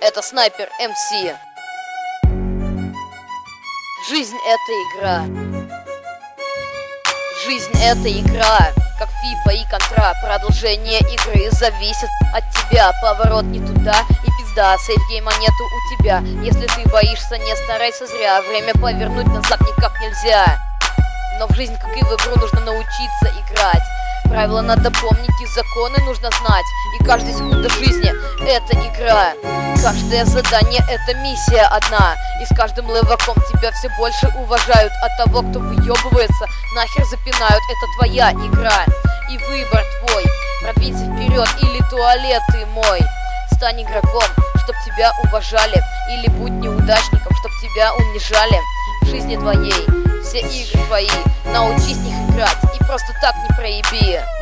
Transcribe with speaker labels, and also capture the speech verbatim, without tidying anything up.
Speaker 1: это Снайпер эм си. Жизнь — это игра. Жизнь — это игра, как фифа и контра. Продолжение игры зависит от тебя. Поворот не туда и пизда, сейфгейма нету у тебя. Если ты боишься, не старайся зря. Время повернуть назад никак нельзя. Но в жизнь, как и в игру, нужно научиться играть. Правила надо помнить и законы нужно знать. И каждая секунда жизни — это игра. Каждое задание — это миссия одна. И с каждым леваком тебя все больше уважают. А того, кто выебывается, нахер запинают. Это твоя игра и выбор твой. Продвинься вперед или туалет ты мой. Стань игроком, чтоб тебя уважали. Или будь неудачником, чтоб тебя унижали. В жизни твоей все игры твои, научись в них играть и просто так не проеби.